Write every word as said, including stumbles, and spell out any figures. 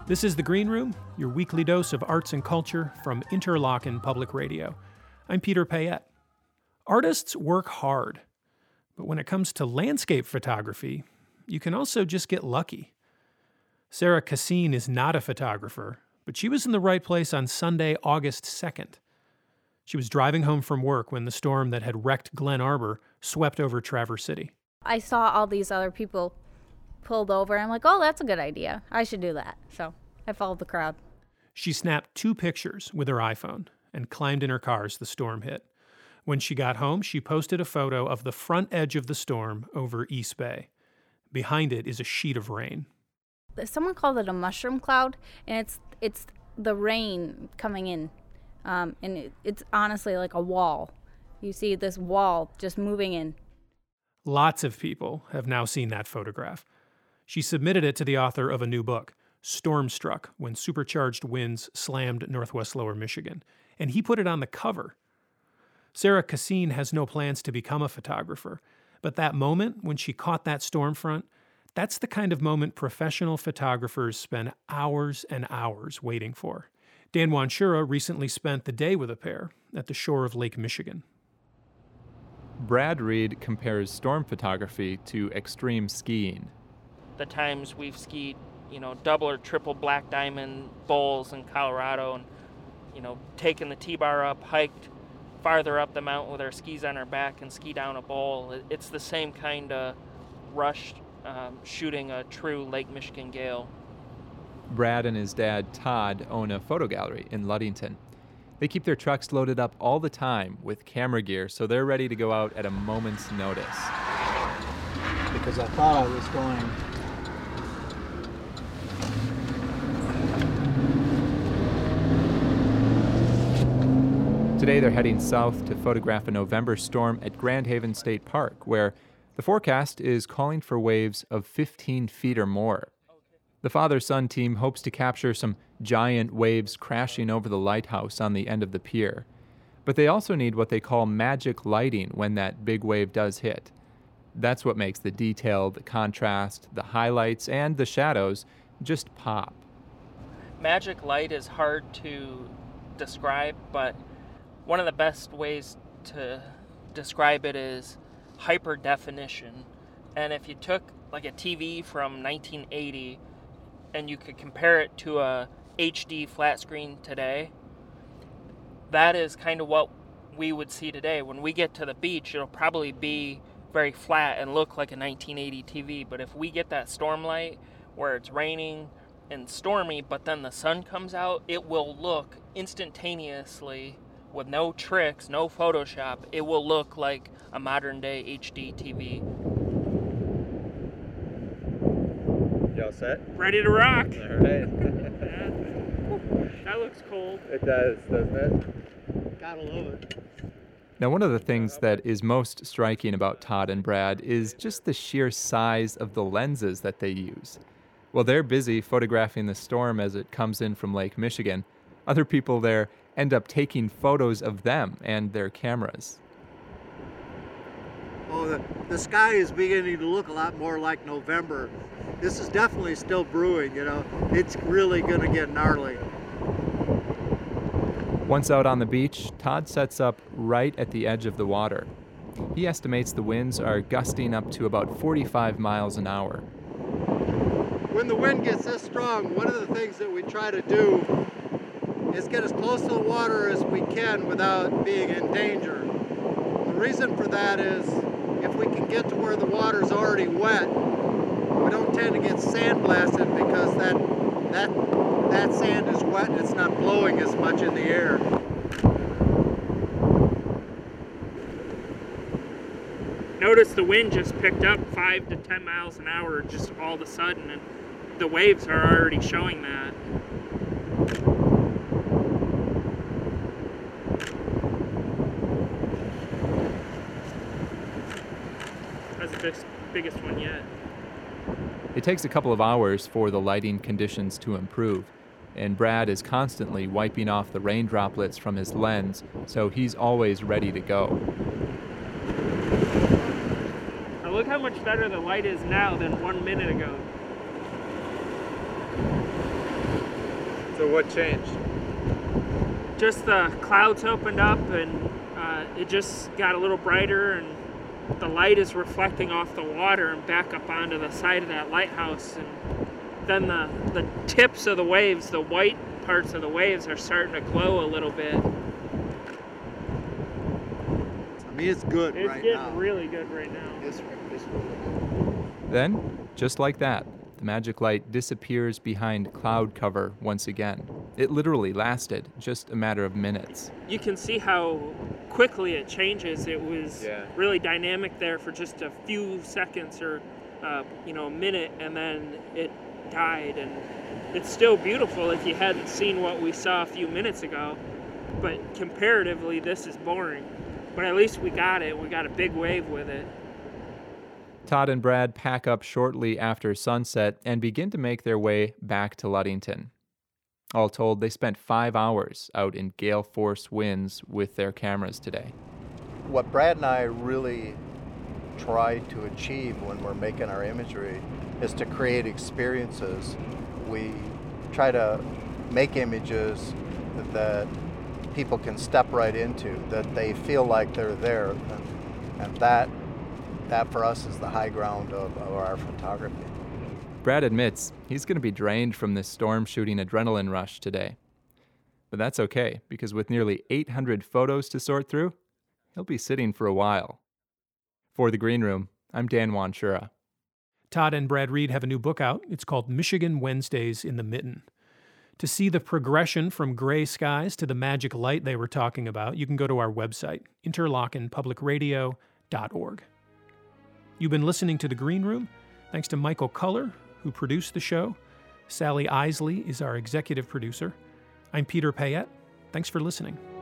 This is The Green Room, your weekly dose of arts and culture from Interlochen Public Radio. I'm Peter Payette. Artists work hard, but when it comes to landscape photography, you can also just get lucky. Sarah Cassine is not a photographer, but she was in the right place on Sunday, August second. She was driving home from work when the storm that had wrecked Glen Arbor swept over Traverse City. I saw all these other people pulled over. I'm like, oh, that's a good idea. I should do that. So I followed the crowd. She snapped two pictures with her iPhone and climbed in her car as the storm hit. When she got home, she posted a photo of the front edge of the storm over East Bay. Behind it is a sheet of rain. Someone called it a mushroom cloud, and it's it's the rain coming in. Um, and it, it's honestly like a wall. You see this wall just moving in. Lots of people have now seen that photograph. She submitted it to the author of a new book, Stormstruck, When Supercharged Winds Slammed Northwest Lower Michigan, and he put it on the cover. Sarah Cassine has no plans to become a photographer, but that moment when she caught that storm front, that's the kind of moment professional photographers spend hours and hours waiting for. Dan Wanchura recently spent the day with a pair at the shore of Lake Michigan. Brad Reed compares storm photography to extreme skiing. The times we've skied, you know, double or triple black diamond bowls in Colorado and, you know, taken the T-bar up, hiked farther up the mountain with our skis on our back and ski down a bowl. It's the same kind of rush um, shooting a true Lake Michigan gale. Brad and his dad, Todd, own a photo gallery in Ludington. They keep their trucks loaded up all the time with camera gear, so they're ready to go out at a moment's notice. Because I thought I was going... Today they're heading south to photograph a November storm at Grand Haven State Park, where the forecast is calling for waves of fifteen feet or more. The father-son team hopes to capture some giant waves crashing over the lighthouse on the end of the pier. But they also need what they call magic lighting when that big wave does hit. That's what makes the detail, the contrast, the highlights, and the shadows just pop. Magic light is hard to describe, but one of the best ways to describe it is hyper definition. And if you took like a T V from nineteen eighty and you could compare it to a H D flat screen today, that is kind of what we would see today. When we get to the beach, it'll probably be very flat and look like a nineteen eighty T V. But if we get that storm light where it's raining and stormy, but then the sun comes out, it will look instantaneously, with no tricks, no Photoshop, it will look like a modern day H D T V. You all set? Ready to rock. All right. Yeah. That looks cold. It does, doesn't it? Gotta love it. Now, one of the things that is most striking about Todd and Brad is just the sheer size of the lenses that they use. While they're busy photographing the storm as it comes in from Lake Michigan, other people there end up taking photos of them and their cameras. Oh, the, the sky is beginning to look a lot more like November. This is definitely still brewing, you know. It's really going to get gnarly. Once out on the beach, Todd sets up right at the edge of the water. He estimates the winds are gusting up to about forty-five miles an hour. When the wind gets this strong, one of the things that we try to do is get as close to the water as we can without being in danger. The reason for that is if we can get to where the water's already wet, we don't tend to get sandblasted because that that that sand is wet and it's not blowing as much in the air. Notice the wind just picked up five to ten miles an hour just all of a sudden, and the waves are already showing that. That's the biggest, biggest one yet. It takes a couple of hours for the lighting conditions to improve, and Brad is constantly wiping off the rain droplets from his lens, so he's always ready to go. Now look how much better the light is now than one minute ago. So what changed? Just the clouds opened up and uh, it just got a little brighter, and the light is reflecting off the water and back up onto the side of that lighthouse. And then the, the tips of the waves, the white parts of the waves, are starting to glow a little bit. I mean, it's good It's right getting now. really good right now. It's, it's really good. Then, just like that, the magic light disappears behind cloud cover once again. It literally lasted just a matter of minutes. You can see how quickly it changes. It was Yeah. really dynamic there for just a few seconds or uh, you know, a minute, and then it died. And it's still beautiful if you hadn't seen what we saw a few minutes ago, but comparatively this is boring. But at least we got it. We got a big wave with it. Todd and Brad pack up shortly after sunset and begin to make their way back to Ludington. All told, they spent five hours out in gale-force winds with their cameras today. What Brad and I really try to achieve when we're making our imagery is to create experiences. We try to make images that people can step right into, that they feel like they're there, and, and that that for us is the high ground of, of our photography. Brad admits he's going to be drained from this storm shooting adrenaline rush today. But that's okay, because with nearly eight hundred photos to sort through, he'll be sitting for a while. For The Green Room, I'm Dan Wanchura. Todd and Brad Reed have a new book out. It's called Michigan Wednesdays in the Mitten. To see the progression from gray skies to the magic light they were talking about, you can go to our website, interlochen public radio dot org. You've been listening to The Green Room. Thanks to Michael Culler, who produced the show. Sally Isley is our executive producer. I'm Peter Payette. Thanks for listening.